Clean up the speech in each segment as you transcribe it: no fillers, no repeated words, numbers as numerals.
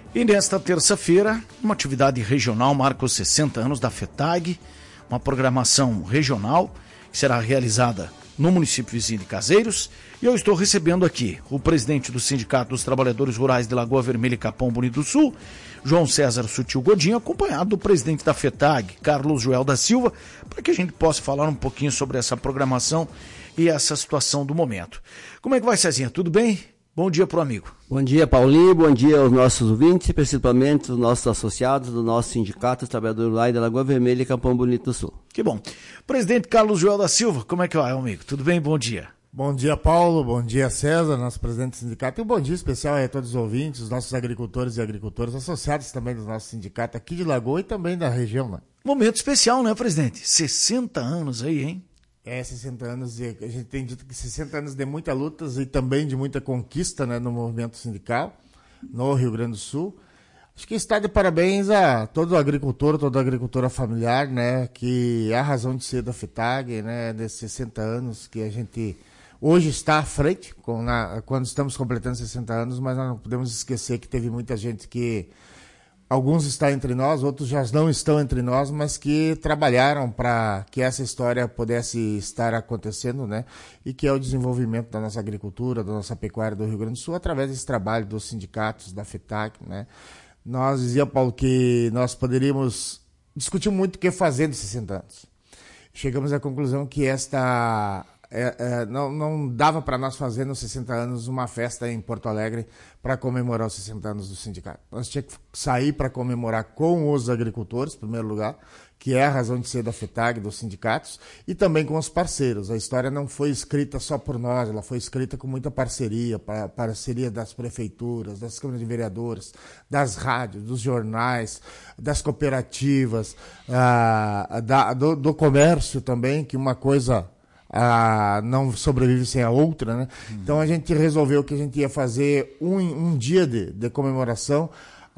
E nesta terça-feira, uma atividade regional marca os 60 anos da FETAG, uma programação regional que será realizada no município vizinho de Caseiros. E eu estou recebendo aqui o presidente do Sindicato dos Trabalhadores Rurais de Lagoa Vermelha e Capão Bonito do Sul, João César Sutil Godinho, acompanhado do presidente da FETAG, Carlos Joel da Silva, para que a gente possa falar um pouquinho sobre essa programação e essa situação do momento. Como é que vai, Cezinha? Tudo bem? Bom dia pro amigo. Bom dia, Paulinho. Bom dia aos nossos ouvintes, principalmente os nossos associados do nosso Sindicato dos Trabalhadores Rurais de Lagoa Vermelha e Capão Bonito do Sul. Que bom. Presidente Carlos Joel da Silva, como é que vai, amigo? Tudo bem? Bom dia. Bom dia, Paulo. Bom dia, César, nosso presidente do sindicato. E um bom dia especial a todos os ouvintes, os nossos agricultores e agricultoras, associados também do nosso sindicato aqui de Lagoa e também da região, né? Momento especial, né, presidente? 60 anos aí, hein? 60 anos, e a gente tem dito que 60 anos de muitas lutas e também de muita conquista, né, no movimento sindical, no Rio Grande do Sul. Acho que está de parabéns a todo agricultor, toda agricultora familiar, né, que é a razão de ser da FETAG, né, desses 60 anos que a gente hoje está à frente, quando estamos completando 60 anos, mas nós não podemos esquecer que teve muita gente que alguns estão entre nós, outros já não estão entre nós, mas que trabalharam para que essa história pudesse estar acontecendo, né? E que é o desenvolvimento da nossa agricultura, da nossa pecuária do Rio Grande do Sul, através desse trabalho dos sindicatos, da FETAG, né? Nós dizia, Paulo, que nós poderíamos discutir muito o que fazer nos 60 anos. Chegamos à conclusão que não dava para nós fazer nos 60 anos uma festa em Porto Alegre para comemorar os 60 anos do sindicato. Nós tínhamos que sair para comemorar com os agricultores, em primeiro lugar, que é a razão de ser da FETAG, dos sindicatos, e também com os parceiros. A história não foi escrita só por nós, ela foi escrita com muita parceria, parceria das prefeituras, das câmaras de vereadores, das rádios, dos jornais, das cooperativas, do comércio também, que uma coisa não sobrevive sem a outra, né? Então a gente resolveu que a gente ia fazer um dia de comemoração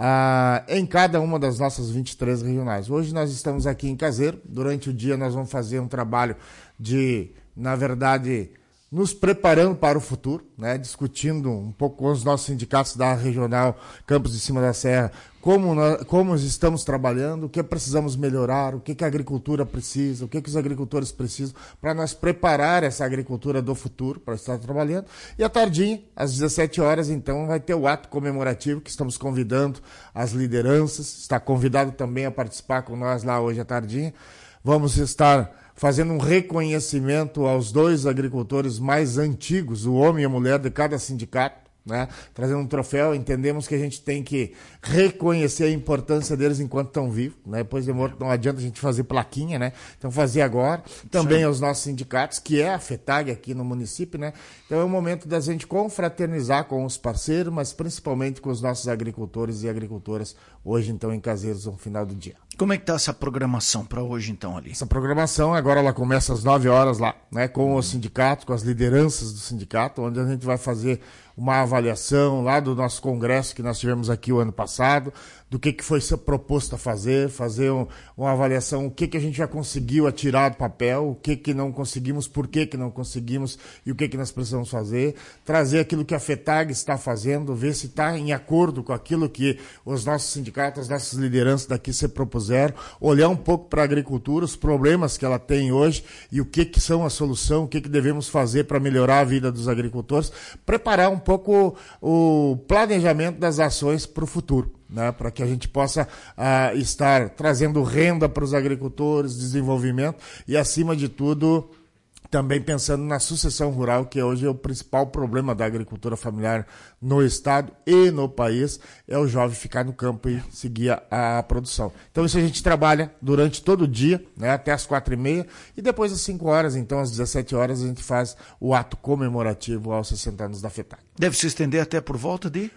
em cada uma das nossas 23 regionais. Hoje nós estamos aqui em Caseiro. Durante o dia nós vamos fazer um trabalho de, na verdade, nos preparando para o futuro, né? Discutindo um pouco com os nossos sindicatos da regional Campos de Cima da Serra, como estamos trabalhando, o que precisamos melhorar, o que a agricultura precisa, o que os agricultores precisam, para nós preparar essa agricultura do futuro, para estar trabalhando. E à tardinha, às 17 horas, então, vai ter o ato comemorativo, que estamos convidando as lideranças, está convidado também a participar com nós lá hoje à tardinha. Vamos estar fazendo um reconhecimento aos dois agricultores mais antigos, o homem e a mulher de cada sindicato, né? Trazendo um troféu. Entendemos que a gente tem que reconhecer a importância deles enquanto estão vivos, né? Depois de morto não adianta a gente fazer plaquinha, né? Então fazer agora. Também aos nossos sindicatos, que é a FETAG aqui no município, né? Então é o momento da gente confraternizar com os parceiros, mas principalmente com os nossos agricultores e agricultoras hoje então em Caseiros no final do dia. Como é que está essa programação para hoje então ali? Essa programação agora ela começa às 9 horas lá, né? Com os sindicatos, com as lideranças do sindicato, onde a gente vai fazer uma avaliação lá do nosso congresso que nós tivemos aqui o ano passado, do que foi proposto a fazer uma avaliação, o que a gente já conseguiu atirar do papel, o que não conseguimos, por que não conseguimos e o que nós precisamos fazer, trazer aquilo que a FETAG está fazendo, ver se está em acordo com aquilo que os nossos sindicatos, as nossas lideranças daqui se propuseram, olhar um pouco para a agricultura, os problemas que ela tem hoje e o que são a solução, o que devemos fazer para melhorar a vida dos agricultores, preparar um pouco o planejamento das ações para o futuro, né, para que a gente possa estar trazendo renda para os agricultores, desenvolvimento e, acima de tudo, também pensando na sucessão rural, que hoje é o principal problema da agricultura familiar no estado e no país, é o jovem ficar no campo e seguir a produção. Então isso a gente trabalha durante todo o dia, né, até as 4h30, e depois às 5 horas, então às 17 horas, a gente faz o ato comemorativo aos 60 anos da FETAG. Deve se estender até por volta de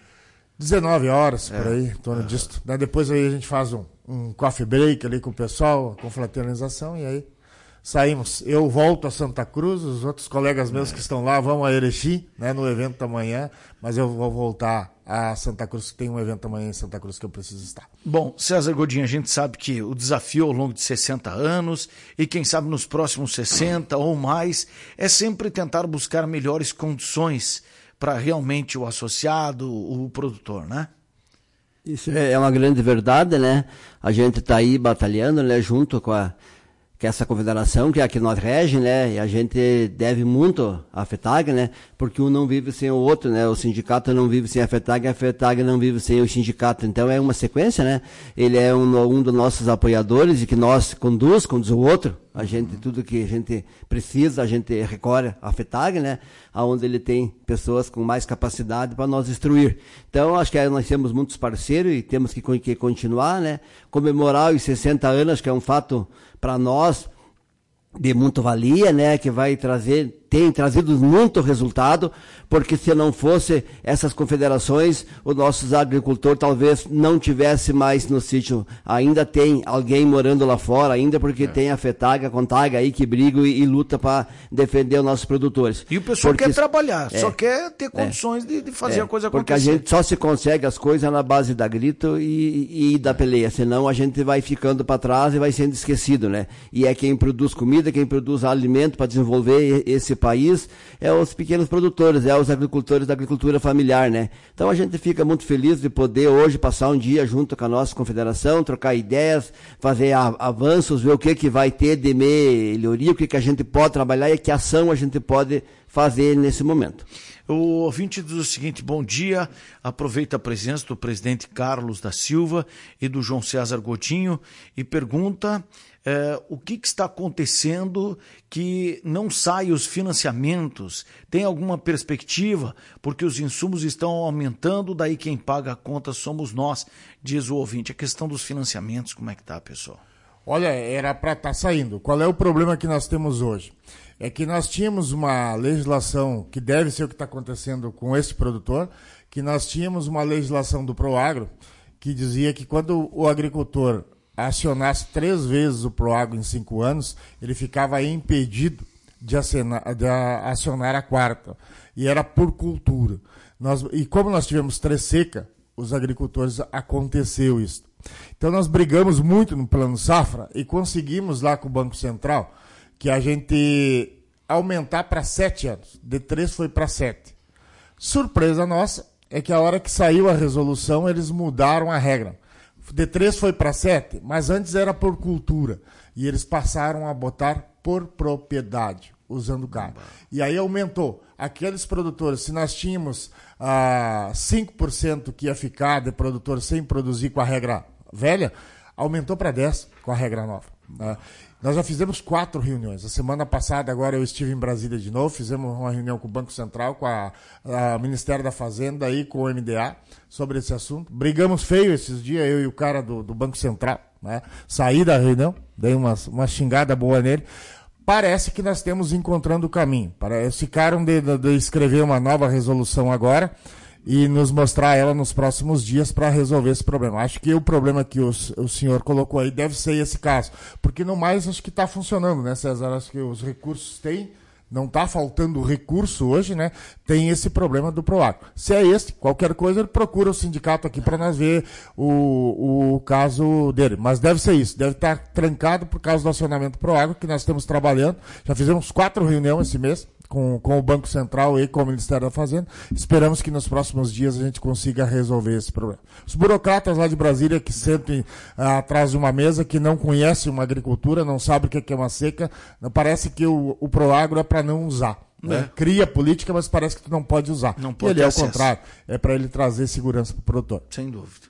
19 horas, por aí, em torno disso. Depois aí a gente faz um coffee break ali com o pessoal, com fraternização, e aí saímos. Eu volto a Santa Cruz, os outros colegas meus que estão lá vão a Erechim, né, no evento da manhã, mas eu vou voltar a Santa Cruz, que tem um evento amanhã em Santa Cruz que eu preciso estar. Bom, César Godinho, a gente sabe que o desafio ao longo de 60 anos, e quem sabe nos próximos 60 ou mais, é sempre tentar buscar melhores condições para realmente o associado, o produtor, né? Isso é uma grande verdade, né? A gente está aí batalhando, né, junto com essa confederação, que é a que nós rege, né? E a gente deve muito à FETAG, né? Porque um não vive sem o outro, né? O sindicato não vive sem a FETAG não vive sem o sindicato. Então é uma sequência, né? Ele é um dos nossos apoiadores e que nós conduz o outro. A gente, tudo que a gente precisa, a gente recorre à FETAG, né? Onde ele tem pessoas com mais capacidade para nós instruir. Então, acho que nós temos muitos parceiros e temos que continuar, né? Comemorar os 60 anos, que é um fato para nós de muito valia, né? Que tem trazido muito resultado, porque se não fosse essas confederações, os nossos agricultores talvez não tivesse mais no sítio. Ainda tem alguém morando lá fora, ainda porque tem a FETAG, a CONTAG aí que brigam e luta para defender os nossos produtores. E o pessoal quer trabalhar, só quer ter condições de fazer a coisa acontecer. Porque a gente só se consegue as coisas na base da grito e da peleia, senão a gente vai ficando para trás e vai sendo esquecido, né? E é quem produz comida, quem produz alimento para desenvolver esse país, é os pequenos produtores, é os agricultores da agricultura familiar, né? Então a gente fica muito feliz de poder hoje passar um dia junto com a nossa confederação, trocar ideias, fazer avanços, ver o que vai ter de melhoria, o que a gente pode trabalhar e que ação a gente pode fazer nesse momento. O ouvinte diz o seguinte: bom dia, aproveita a presença do presidente Carlos da Silva e do João César Godinho e pergunta o que está acontecendo que não saem os financiamentos, tem alguma perspectiva? Porque os insumos estão aumentando, daí quem paga a conta somos nós, diz o ouvinte. A questão dos financiamentos, como é que está, pessoal? Olha, era para estar saindo. Qual é o problema que nós temos hoje? É que nós tínhamos uma legislação, que deve ser o que está acontecendo com esse produtor, que nós tínhamos uma legislação do Proagro, que dizia que quando o agricultor acionasse 3 vezes o Proagro em 5 anos, ele ficava impedido de acionar a 4ª. E era por cultura. E como nós tivemos 3 secas, os agricultores aconteceu isso. Então nós brigamos muito no Plano Safra e conseguimos lá com o Banco Central que a gente aumentar para 7 anos. De 3 foi para 7. Surpresa nossa é que a hora que saiu a resolução, eles mudaram a regra. De 3 foi para 7, mas antes era por cultura. E eles passaram a botar por propriedade, usando carro. E aí aumentou. Aqueles produtores, se nós tínhamos 5% que ia ficar de produtor sem produzir com a regra velha, aumentou para 10% com a regra nova. Nós já fizemos 4 reuniões. A semana passada, agora eu estive em Brasília de novo, fizemos uma reunião com o Banco Central, com o Ministério da Fazenda e com o MDA sobre esse assunto. Brigamos feio esses dias, eu e o cara do Banco Central, né? Saí da reunião, dei uma xingada boa nele. Parece que nós temos encontrando o caminho. Ficaram de escrever uma nova resolução agora e nos mostrar ela nos próximos dias para resolver esse problema. Acho que o problema que o senhor colocou aí deve ser esse caso. Porque no mais acho que está funcionando, né, César? Acho que os recursos têm, não está faltando recurso hoje, né? Tem esse problema do Proagro. Se é esse, qualquer coisa, ele procura o sindicato aqui para nós ver o caso dele. Mas deve ser isso, deve estar trancado por causa do acionamento Proagro, que nós estamos trabalhando. Já fizemos 4 reuniões esse mês com o Banco Central e com o Ministério da Fazenda. Esperamos que nos próximos dias a gente consiga resolver esse problema. Os burocratas lá de Brasília que sentem atrás de uma mesa, que não conhecem uma agricultura, não sabem o que é uma seca, parece que o Proagro é para não usar. Né? Cria política, mas parece que tu não pode usar. Não pode. Ele é o contrário, é para ele trazer segurança para o produtor. Sem dúvida.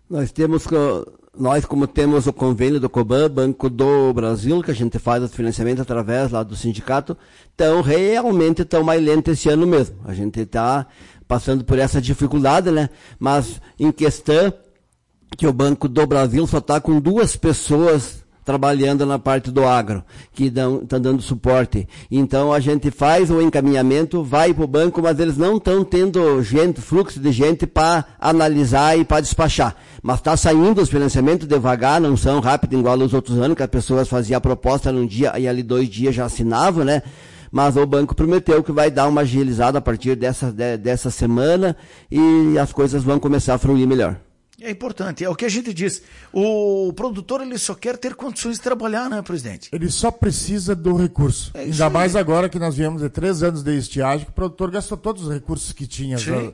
Nós, como temos o convênio do Coban, Banco do Brasil, que a gente faz o financiamento através lá do sindicato, então realmente estão mais lentos esse ano mesmo. A gente está passando por essa dificuldade, né? Mas em questão que o Banco do Brasil só está com 2 pessoas trabalhando na parte do agro, que estão dando suporte. Então a gente faz o encaminhamento, vai para o banco, mas eles não estão tendo fluxo de gente para analisar e para despachar. Mas está saindo os financiamentos devagar, não são rápidos igual os outros anos, que as pessoas faziam a proposta num dia e ali 2 dias já assinavam, né? Mas o banco prometeu que vai dar uma agilizada a partir dessa semana e as coisas vão começar a fluir melhor. É importante, é o que a gente diz. O produtor ele só quer ter condições de trabalhar, né, presidente? Ele só precisa do recurso. Ainda mais agora que nós viemos de 3 anos de estiagem, que o produtor gastou todos os recursos que tinha. Sim.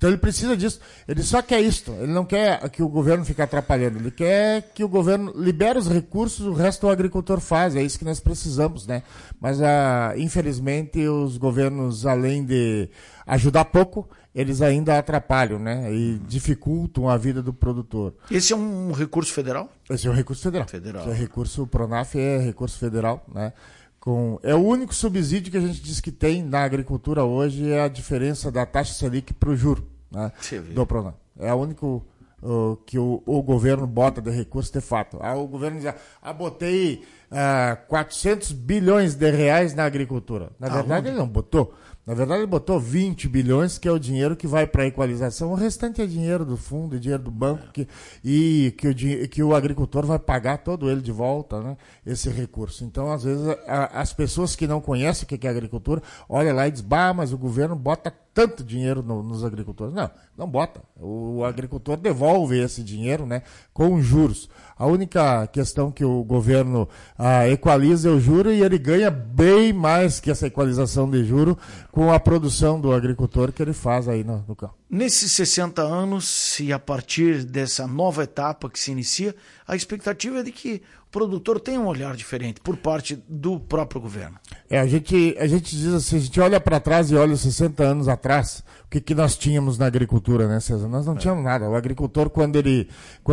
Então ele precisa disso. Ele só quer isso. Ele não quer que o governo fique atrapalhando. Ele quer que o governo libere os recursos, o resto o agricultor faz. É isso que nós precisamos, né? Mas, infelizmente, os governos, além de ajudar pouco, eles ainda atrapalham, né? E dificultam a vida do produtor. Esse é um recurso federal? Esse é um recurso federal. Esse é recurso, o Pronaf é recurso federal, né? É o único subsídio que a gente diz que tem na agricultura hoje é a diferença da taxa Selic para o juro, né, do Pronaf. É o único que o governo bota de recurso de fato. O governo diz, botei 400 bilhões de reais na agricultura. Na verdade, ele não botou. Na verdade, ele botou 20 bilhões, que é o dinheiro que vai para a equalização. O restante é dinheiro do fundo, é dinheiro do banco, que o agricultor vai pagar todo ele de volta, né, esse recurso. Então, às vezes, as pessoas que não conhecem o que é agricultura, olham lá e dizem, mas o governo bota tanto dinheiro nos agricultores. Não bota. O agricultor devolve esse dinheiro, né, com juros. A única questão que o governo equaliza é o juro, e ele ganha bem mais que essa equalização de juro com a produção do agricultor que ele faz aí no campo. Nesses 60 anos, e a partir dessa nova etapa que se inicia, a expectativa é de que o produtor tenha um olhar diferente por parte do próprio governo. A gente diz assim, a gente olha para trás e olha 60 anos atrás, o que nós tínhamos na agricultura, né, César? Nós não tínhamos nada. O agricultor, quando ele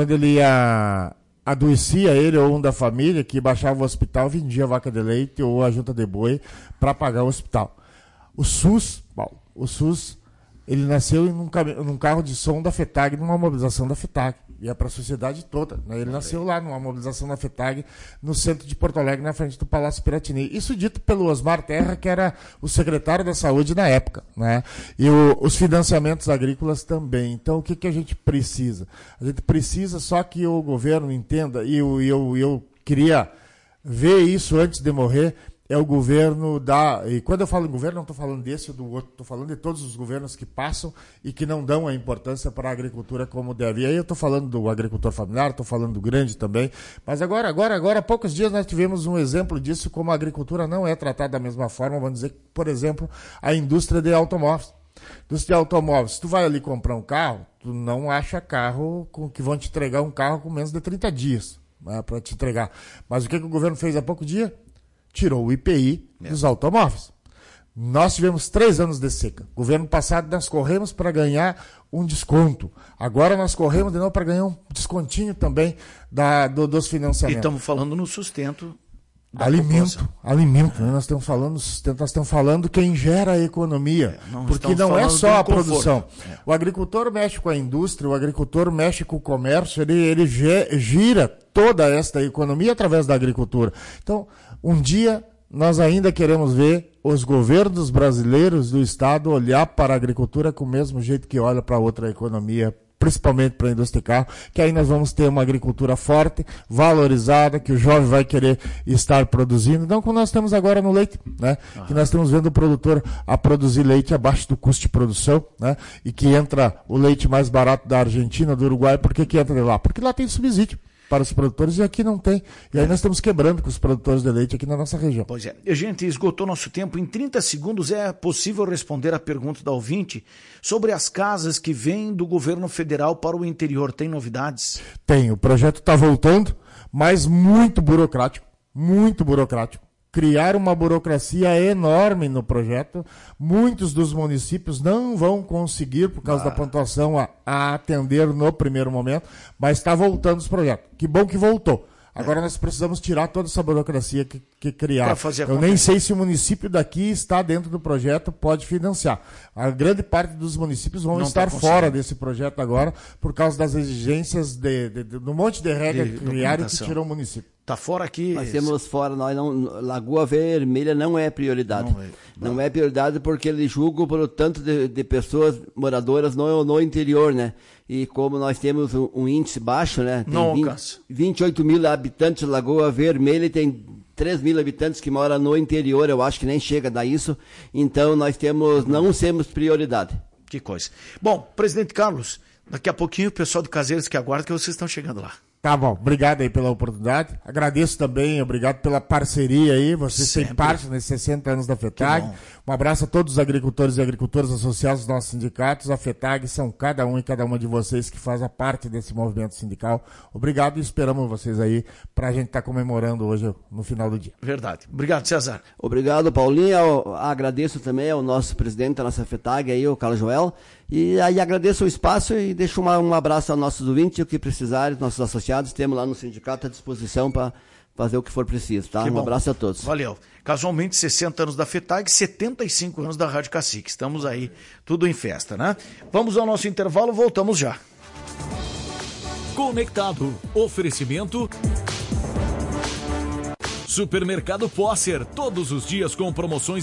adoecia ele ou um da família, que baixava o hospital, vendia vaca de leite ou a junta de boi para pagar o hospital. O SUS, ele nasceu num carro de som da FETAG, numa mobilização da FETAG. Ia para a sociedade toda, né? Ele nasceu lá numa mobilização da FETAG, no centro de Porto Alegre, na frente do Palácio Piratini. Isso dito pelo Osmar Terra, que era o secretário da Saúde na época, né? E os financiamentos agrícolas também. Então, o que a gente precisa? A gente precisa só que o governo entenda, e eu queria ver isso antes de morrer, é o governo e quando eu falo em governo, não estou falando desse ou do outro, estou falando de todos os governos que passam e que não dão a importância para a agricultura como deve. E aí eu estou falando do agricultor familiar, estou falando do grande também, mas agora, há poucos dias nós tivemos um exemplo disso, como a agricultura não é tratada da mesma forma, vamos dizer, por exemplo, a indústria de automóveis. Indústria de automóveis, se tu vai ali comprar um carro, tu não acha carro que vão te entregar um carro com menos de 30 dias, né, para te entregar. Mas o que o governo fez há pouco dia? Tirou o IPI dos automóveis. Nós tivemos 3 anos de seca. Governo passado nós corremos para ganhar um desconto. Agora nós corremos de novo para ganhar um descontinho também dos financiamentos. E estamos falando no sustento da alimento, né? Nós estamos falando sustento, nós estamos falando quem gera a economia, porque não é só a produção. O agricultor mexe com a indústria, o agricultor mexe com o comércio, ele gira toda esta economia através da agricultura. Então, um dia nós ainda queremos ver os governos brasileiros do estado olhar para a agricultura com o mesmo jeito que olha para outra economia, principalmente para a indústria de carro, que aí nós vamos ter uma agricultura forte, valorizada, que o jovem vai querer estar produzindo, não como nós temos agora no leite, né? Que nós estamos vendo o produtor a produzir leite abaixo do custo de produção, né? E que entra o leite mais barato da Argentina, do Uruguai. Por que entra de lá? Porque lá tem subsídio para os produtores e aqui não tem. E aí nós estamos quebrando com os produtores de leite aqui na nossa região. Pois é. Gente, esgotou nosso tempo. Em 30 segundos é possível responder a pergunta da ouvinte sobre as casas que vêm do governo federal para o interior. Tem novidades? Tem. O projeto está voltando, mas muito burocrático. Muito burocrático. Criar uma burocracia enorme no projeto. Muitos dos municípios não vão conseguir, por causa da pontuação, a atender no primeiro momento, mas está voltando os projetos. Que bom que voltou. Agora nós precisamos tirar toda essa burocracia que criaram. Eu nem sei se o município daqui está dentro do projeto, pode financiar. A grande parte dos municípios vão estar fora desse projeto agora, por causa das exigências do monte de regras que criaram que tirou o município. Está fora aqui. Nós temos fora, Lagoa Vermelha não é prioridade. Não é prioridade porque eles julgam por tanto de pessoas moradoras no interior, né? E como nós temos um índice baixo, né? Tem 28 mil habitantes de Lagoa Vermelha e tem 3 mil habitantes que moram no interior, eu acho que nem chega a dar isso. Então nós não temos prioridade. Que coisa. Bom, presidente Carlos, daqui a pouquinho o pessoal do Caseiros que aguarda que vocês estão chegando lá. Tá bom, obrigado aí pela oportunidade. Agradeço também, obrigado pela parceria aí. Vocês têm parte nesses 60 anos da FETAG. Um abraço a todos os agricultores e agricultoras associados aos nossos sindicatos. A FETAG são cada um e cada uma de vocês que faz a parte desse movimento sindical. Obrigado e esperamos vocês aí pra gente estar comemorando hoje no final do dia. Verdade. Obrigado, César. Obrigado, Paulinho. Eu agradeço também ao nosso presidente da nossa FETAG aí, o Carlos Joel. E aí agradeço o espaço e deixo um abraço aos nossos ouvintes, o que precisarem, nossos associados, temos lá no sindicato à disposição para fazer o que for preciso, tá? Um abraço a todos. Valeu. Casualmente, 60 anos da FETAG, 75 anos da Rádio Cacique. Estamos aí, tudo em festa, né? Vamos ao nosso intervalo, voltamos já. Conectado. Oferecimento... Supermercado Posser, todos os dias com promoções